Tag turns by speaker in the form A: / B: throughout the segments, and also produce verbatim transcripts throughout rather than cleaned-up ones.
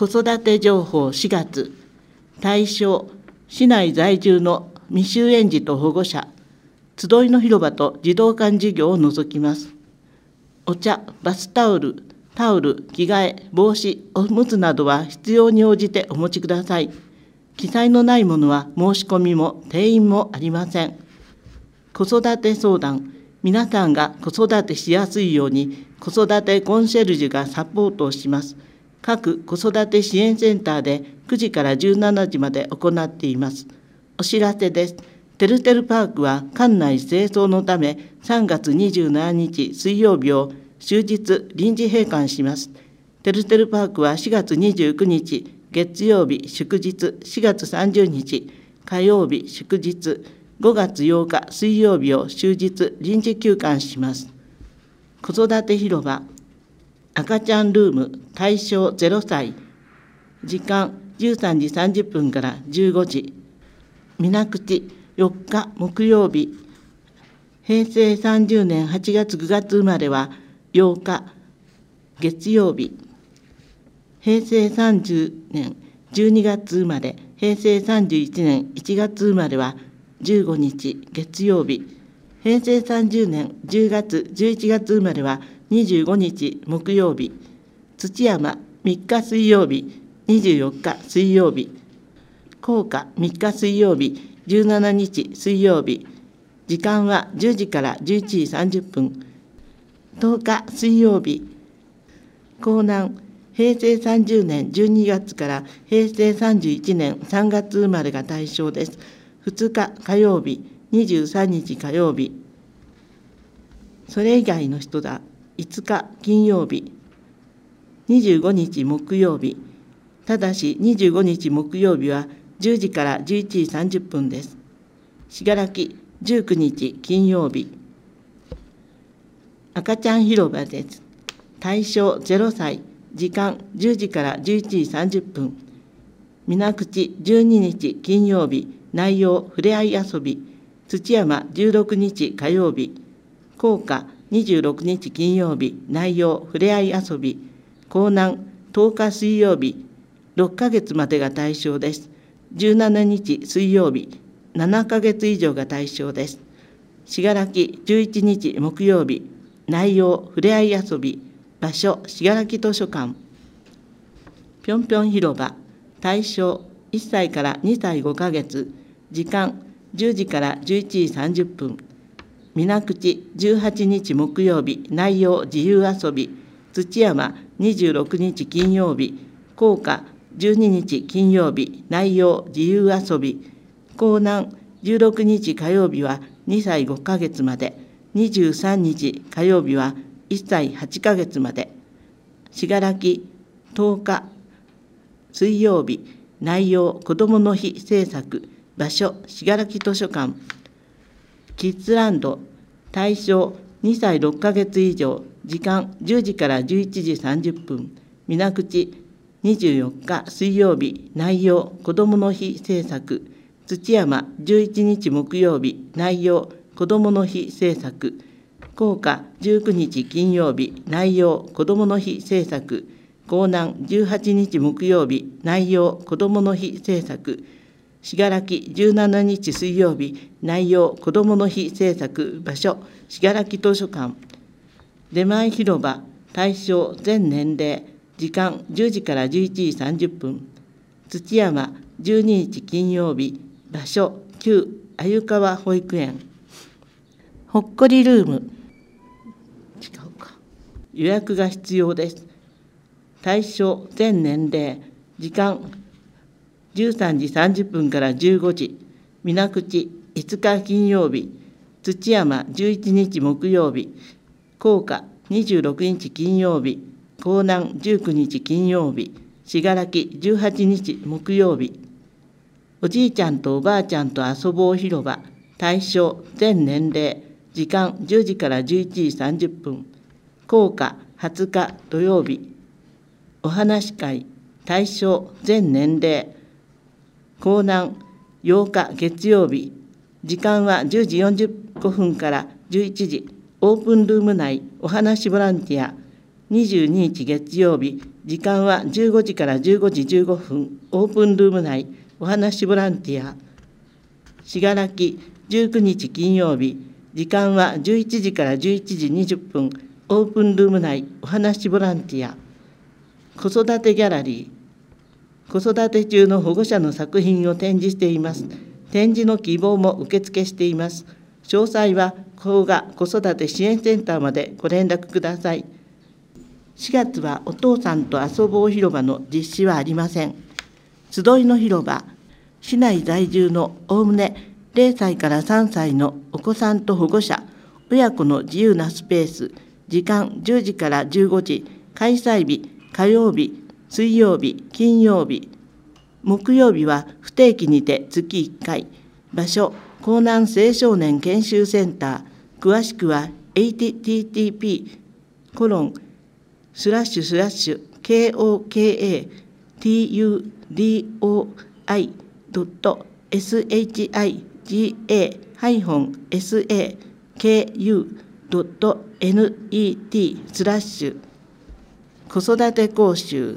A: 子育て情報しがつ、対象、市内在住の未就園児と保護者、集いの広場と児童館事業を除きます。お茶、バスタオル、タオル、着替え、帽子、おむつなどは必要に応じてお持ちください。記載のないものは申し込みも定員もありません。子育て相談、皆さんが子育てしやすいように子育てコンシェルジュがサポートをします。各子育て支援センターでくじからじゅうしちじまで行っています。お知らせです。てるてるパークは館内清掃のためさんがつにじゅうしちにち水曜日を終日臨時閉館します。てるてるパークはしがつにじゅうくにち月曜日祝日、しがつさんじゅうにち火曜日祝日、ごがつようか水曜日を終日臨時休館します。子育て広場、赤ちゃんルーム対象ゼロさい、時間じゅうさんじさんじゅっぷんからじゅうごじ、水口よっか木曜日、へいせいさんじゅうねんはちがつくがつ生まれはようか月曜日、へいせいさんじゅうねんじゅうにがつ生まれ、へいせいさんじゅういちねんいちがつ生まれはじゅうごにち月曜日、へいせいさんじゅうねんじゅうがつじゅういちがつ生まれはにじゅうごにち木曜日、土山みっか水曜日、にじゅうよっか水曜日、甲賀みっか水曜日、じゅうしちにち水曜日、時間はじゅうじからじゅういちじさんじゅっぷん、とおか水曜日、江南へいせいさんじゅうねんじゅうにがつからへいせいさんじゅういちねんさんがつ生まれが対象です。ふつか火曜日、にじゅうさんにち火曜日、それ以外の人だ。いつか金曜日、にじゅうごにち木曜日、ただしにじゅうごにち木曜日はじゅうじからじゅういちじさんじゅっぷんです。しがらきじゅうくにち金曜日、赤ちゃん広場です。対象ゼロさい、時間じゅうじからじゅういちじさんじゅっぷん、水口じゅうににち金曜日、内容ふれあい遊び、土山じゅうろくにち火曜日、甲賀にじゅうろくにち金曜日、内容ふれあい遊び、江南とおか水曜日、ろっかげつまでが対象です。じゅうしちにち水曜日、ななかげつ以上が対象です。しがらきじゅういちにち木曜日、内容ふれあい遊び、場所しがらき図書館。ぴょんぴょん広場、対象いっさいからにさいごかげつ、時間じゅうじからじゅういちじさんじゅっぷん、水口じゅうはちにち木曜日、内容自由遊び、土山にじゅうろくにち金曜日、甲賀じゅうににち金曜日、内容自由遊び、江南じゅうろくにち火曜日はにさいごかげつまで、にじゅうさんにち火曜日はいっさいはちかげつまで、しがらきとおか水曜日、内容子どもの日制作、場所しがらき図書館。キッズランド、対象にさいろっかげつ以上、時間じゅうじからじゅういちじさんじゅっぷん、水口にじゅうよっか水曜日、内容子どもの日制作、土山じゅういちにち木曜日、内容子どもの日制作、甲賀じゅうくにち金曜日、内容子どもの日制作、江南じゅうはちにち木曜日、内容子どもの日制作、しがらきじゅうしちにち水曜日、内容子どもの日制作、場所しがらき図書館。出前広場、対象全年齢、時間じゅうじからじゅういちじさんじゅっぷん、土山じゅうににち金曜日、場所旧鮎川保育園。ほっこりルーム、違うか、予約が必要です。対象全年齢、時間じゅうさんじさんじゅっぷんからじゅうごじ、水口いつか金曜日、土山じゅういちにち木曜日、甲賀にじゅうろくにち金曜日、江南じゅうくにち金曜日、しがらきじゅうはちにち木曜日。おじいちゃんとおばあちゃんと遊ぼう広場、対象全年齢、時間じゅうじからじゅういちじさんじゅっぷん、甲賀はつか土曜日。お話し会、対象全年齢、江南ようか月曜日、時間はじゅうじよんじゅうごふんからじゅういちじ、オープンルーム内お話ボランティア、 にじゅうににち月曜日、時間はじゅうごじからじゅうごじじゅうごふん、オープンルーム内、お話ボランティア。しがらきじゅうくにち金曜日、時間はじゅういちじからじゅういちじにじゅっぷん、オープンルーム内、お話ボランティア。子育てギャラリー。子育て中の保護者の作品を展示しています。展示の希望も受付しています。詳細は邦画子育て支援センターまでご連絡ください。しがつはお父さんと遊ぼう広場の実施はありません。集いの広場、市内在住のおおむねれいさいからさんさいのお子さんと保護者、親子の自由なスペース、時間じゅうじからじゅうごじ、開催日、火曜日、水曜日、金曜日、木曜日は不定期にて月いっかい、場所、江南青少年研修センター、詳しくは エイチティーティーピー コロンスラッシュスラッシュ ケーオーケーエーティーユーディーオーアイドットエスエイチアイジーエーエスエーケーユードットネット スラッシュ子育て講習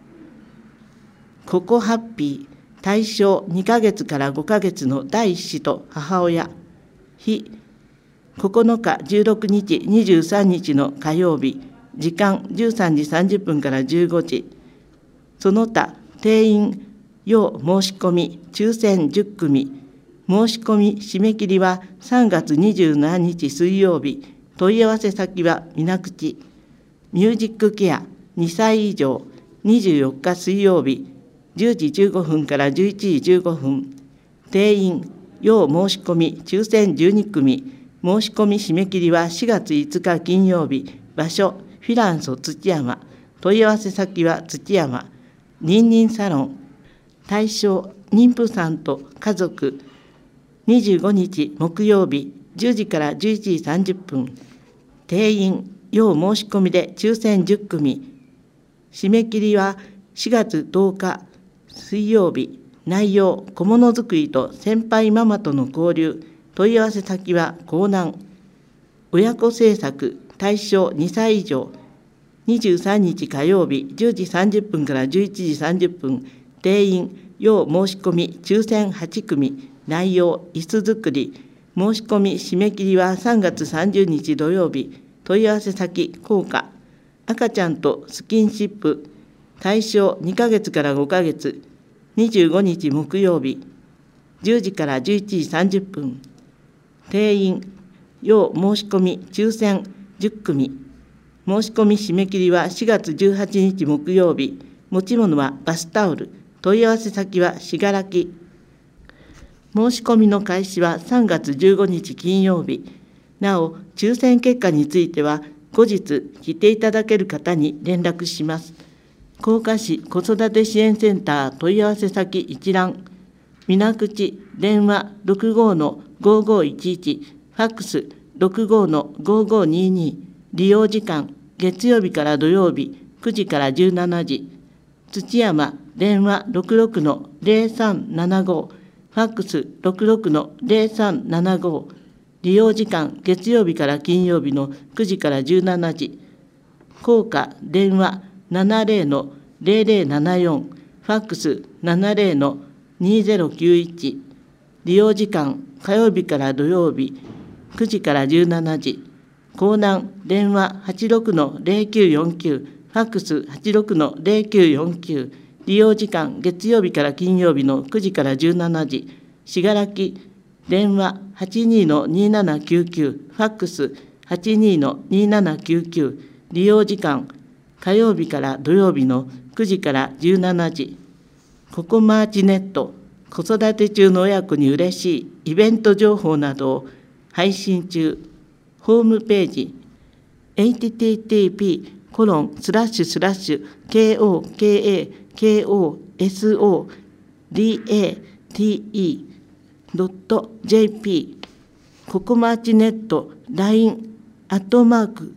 A: ココハッピー対象にかげつからごかげつの第一子と母親日ここのかじゅうろくにちにじゅうさんにちの火曜日時間じゅうさんじさんじゅっぷんからじゅうごじその他定員要申し込み抽選じゅっくみ申し込み締め切りはさんがつにじゅうしちにち水曜日問い合わせ先は水口ミュージックケアにさい以上にじゅうよっか水曜日じゅうじじゅうごふんからじゅういちじじゅうごふん定員要申し込み抽選じゅうにくみ申し込み締め切りはしがついつか金曜日場所フィランソ土山問い合わせ先は土山ニンニンサロン対象妊婦さんと家族にじゅうごにち木曜日じゅうじからじゅういちじさんじゅっぷん定員要申し込みで抽選じゅっくみ締め切りはしがつとおか水曜日内容小物作りと先輩ママとの交流問い合わせ先は江南親子政策対象にさい以上にじゅうさんにち火曜日じゅうじさんじゅっぷんからじゅういちじさんじゅっぷん定員要申し込み抽選はちくみ内容椅子作り申し込み締め切りはさんがつさんじゅうにち土曜日問い合わせ先効果赤ちゃんとスキンシップ対象にかげつからごかげつにじゅうごにち木曜日じゅうじからじゅういちじさんじゅっぷん定員要申し込み抽選じゅっくみ申し込み締め切りはしがつじゅうはちにち木曜日持ち物はバスタオル問い合わせ先はしがらき申し込みの開始はさんがつじゅうごにち金曜日なお抽選結果については後日来ていただける方に連絡します甲賀市子育て支援センター問い合わせ先一覧水口電話 ろくごのごごいちいち ファックス ろくごのごごにに利用時間月曜日から土曜日くじからじゅうしちじ土山電話 ろくろくのぜろさんななご ファックス ろくろくのぜろさんななご利用時間月曜日から金曜日のくじからじゅうしちじ効果電話ななぜろのぜろぜろななよんファックスななぜろのにぜろきゅういち利用時間火曜日から土曜日くじからじゅうしちじ江南電話 はちろくのぜろきゅうよんきゅう ファックス はちろくのぜろきゅうよんきゅう利用時間月曜日から金曜日のくじからじゅうしちじしがらき電話 はちにのにななきゅうきゅう ファックス はちにのにななきゅうきゅう利用時間火曜日から土曜日のくじからじゅうしちじココマーチネット子育て中の親子に嬉しいイベント情報などを配信中ホームページ エイチティーティーピー コロンスラッシュスラッシュ ケーオーケーエーケーオーエスオーディーエーティーイードットジェーピー ココマーチネット ライン アットマーク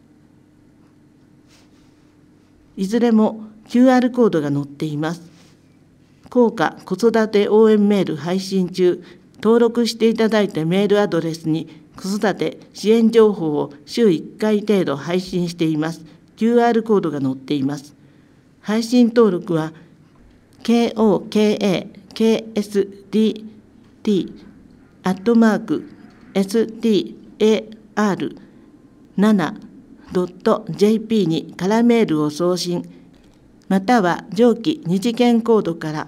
A: いずれも キューアール コードが載っています。効果子育て応援メール配信中、登録していただいたメールアドレスに子育て支援情報を週いっかい程度配信しています。 キューアール コードが載っています。配信登録は ケーオーケーエーケーエスディーティー アットマーク エスティーエーアールななドットジェーピー に空メールを送信、または上記二次元コードから